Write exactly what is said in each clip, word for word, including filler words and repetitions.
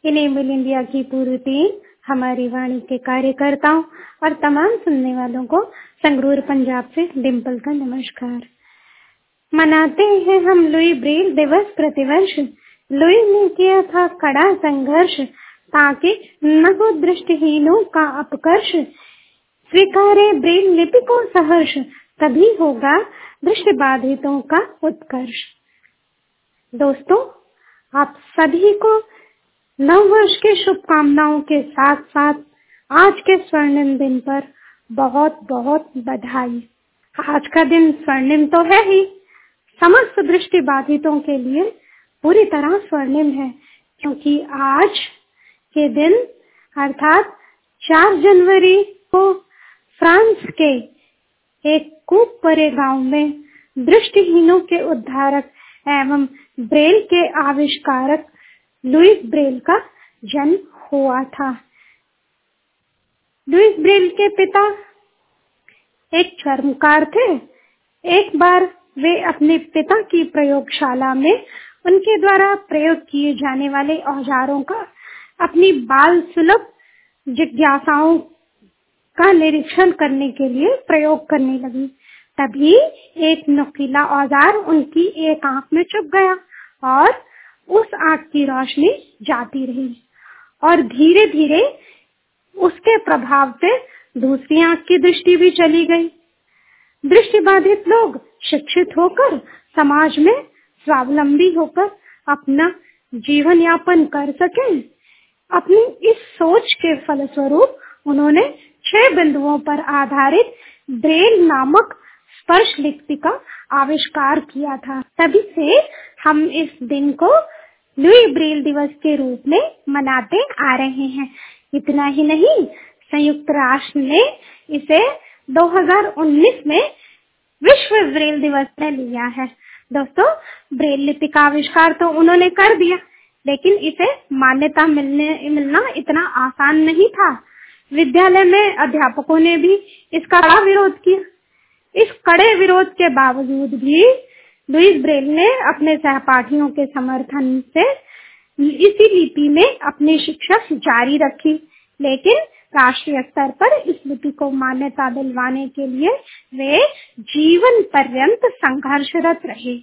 Enable India की पूरी team, हमारी वाणी के कार्यकर्ताओं और तमाम सुनने वालों को संगरूर पंजाब से डिम्पल का नमस्कार। मनाते हैं हम लुई ब्रेल दिवस प्रतिवर्ष। लुई ने किया था कड़ा संघर्ष, ताकि न हो दृष्टिहीनों का अपकर्ष। स्वीकारे ब्रेल लिपि को सहर्ष, तभी होगा दृष्टिबाधितों का उत्कर्ष। दोस्तों, आप सभी को नव वर्ष की शुभकामनाओं के साथ साथ आज के स्वर्णिम दिन पर बहुत बहुत बधाई। आज का दिन स्वर्णिम तो है ही, समस्त दृष्टिबाधितों के लिए पूरी तरह स्वर्णिम है, क्योंकि आज के दिन अर्थात चार जनवरी को फ्रांस के एक कूप परे गांव में दृष्टिहीनों के उद्धारक एवं ब्रेल के आविष्कारक लुई ब्रेल का जन्म हुआ था। लुई ब्रेल के पिता एक चर्मकार थे। एक बार वे अपने पिता की प्रयोगशाला में उनके द्वारा प्रयोग किए जाने वाले औजारों का अपनी बाल सुलभ जिज्ञासाओं का निरीक्षण करने के लिए प्रयोग करने लगी। तभी एक नुकीला औजार उनकी एक आंख में चुभ गया और उस आंख की रोशनी जाती रही और धीरे धीरे उसके प्रभाव से दूसरी आंख की दृष्टि भी चली गई। दृष्टिबाधित लोग शिक्षित होकर समाज में स्वावलंबी होकर अपना जीवन यापन कर सकें, अपनी इस सोच के फलस्वरूप उन्होंने छह बिंदुओं पर आधारित ब्रेल नामक स्पर्श लिपि का आविष्कार किया था। तभी से हम इस दिन को लुई ब्रेल दिवस के रूप में मनाते आ रहे हैं। इतना ही नहीं, संयुक्त राष्ट्र ने इसे दो हज़ार उन्नीस में विश्व ब्रेल दिवस में लिया है। दोस्तों, ब्रेल लिपि का आविष्कार तो उन्होंने कर दिया, लेकिन इसे मान्यता मिलने मिलना इतना आसान नहीं था। विद्यालय में अध्यापकों ने भी इसका कड़ा विरोध किया। इस कड़े विरोध के बावजूद भी लुई ब्रेल ने अपने सहपाठियों के समर्थन से इसी लिपि में अपनी शिक्षा जारी रखी, लेकिन राष्ट्रीय स्तर पर इस लिपि को मान्यता दिलवाने के लिए वे जीवन पर्यंत संघर्षरत रहे।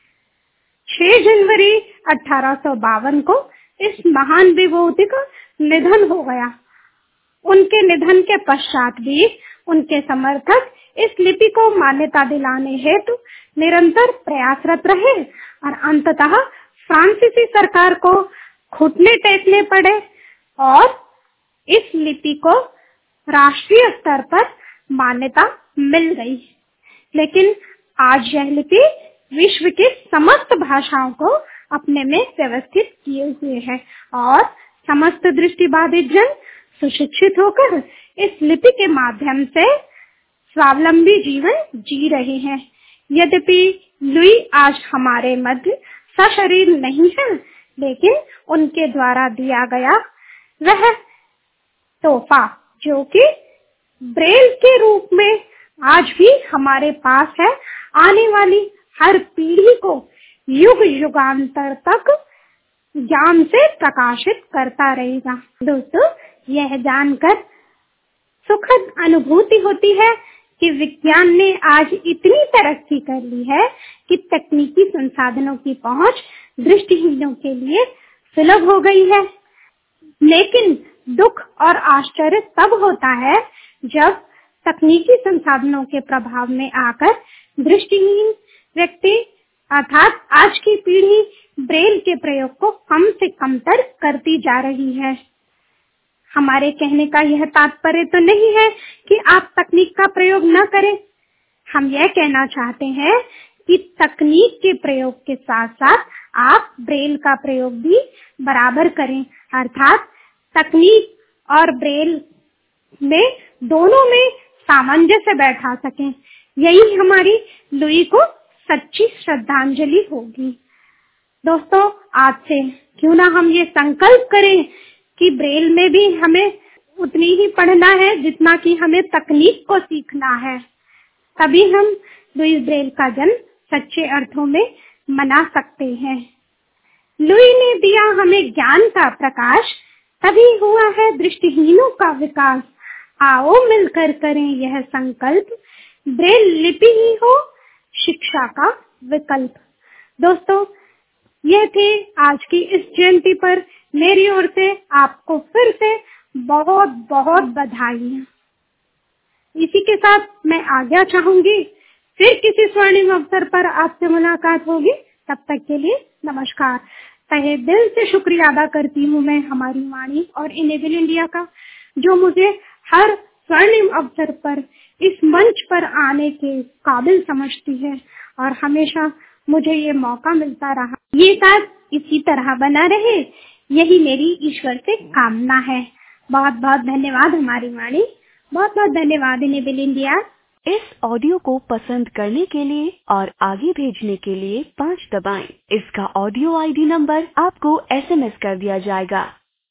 छह जनवरी अठारह सौ बावन को इस महान विभूति का निधन हो गया। उनके निधन के पश्चात भी उनके समर्थक इस लिपि को मान्यता दिलाने हेतु निरंतर प्रयासरत रहे और अंततः फ्रांसीसी सरकार को घुटने टेकने पड़े और इस लिपि को राष्ट्रीय स्तर पर मान्यता मिल गई। लेकिन आज यह लिपि विश्व की समस्त भाषाओं को अपने में व्यवस्थित किए हुए है और समस्त दृष्टिबाधित जन सुशिक्षित होकर इस लिपि के माध्यम से स्वावलंबी जीवन जी रहे हैं। यद्यपि लुई आज हमारे मध्य सशरीर नहीं है, लेकिन उनके द्वारा दिया गया वह तोहफा, जो कि ब्रेल के रूप में आज भी हमारे पास है, आने वाली हर पीढ़ी को युग युगांतर तक ज्ञान से प्रकाशित करता रहेगा। दोस्तों, यह जानकर सुखद अनुभूति होती है कि विज्ञान ने आज इतनी तरक्की कर ली है कि तकनीकी संसाधनों की पहुंच दृष्टिहीनों के लिए सुलभ हो गई है। लेकिन दुख और आश्चर्य तब होता है जब तकनीकी संसाधनों के प्रभाव में आकर दृष्टिहीन व्यक्ति अर्थात आज की पीढ़ी ब्रेल के प्रयोग को कम से कमतर करती जा रही है। हमारे कहने का यह तात्पर्य तो नहीं है कि आप तकनीक का प्रयोग न करें। हम यह कहना चाहते हैं कि तकनीक के प्रयोग के साथ साथ आप ब्रेल का प्रयोग भी बराबर करें, अर्थात तकनीक और ब्रेल में दोनों में सामंजस्य बैठा सकें। यही हमारी लुई को सच्ची श्रद्धांजलि होगी। दोस्तों, आज से क्यों ना हम ये संकल्प करें कि ब्रेल में भी हमें उतनी ही पढ़ना है जितना कि हमें तकनीक को सीखना है। तभी हम लुई ब्रेल का जन्म सच्चे अर्थों में मना सकते हैं। लुई ने दिया हमें ज्ञान का प्रकाश, तभी हुआ है दृष्टिहीनों का विकास। आओ मिलकर करें यह संकल्प, ब्रेल लिपि ही हो शिक्षा का विकल्प। दोस्तों, यह थे आज की इस जयंती पर मेरी ओर से आपको फिर से बहुत बहुत बधाई। इसी के साथ मैं आज्ञा चाहूंगी, फिर किसी स्वर्णिम अवसर पर आपसे मुलाकात होगी। तब तक के लिए नमस्कार। तहे दिल से शुक्रिया अदा करती हूँ मैं हमारी वाणी और इनेबल इंडिया का, जो मुझे हर स्वर्णिम अवसर पर इस मंच पर आने के काबिल समझती है और हमेशा मुझे ये मौका मिलता रहा। ये साथ इसी तरह बना रहे, यही मेरी ईश्वर से कामना है। बहुत बहुत धन्यवाद हमारी वाणी, बहुत बहुत धन्यवाद इनेबल इंडिया। इस ऑडियो को पसंद करने के लिए और आगे भेजने के लिए पाँच दबाएं। इसका ऑडियो आईडी नंबर आपको एसएमएस कर दिया जाएगा।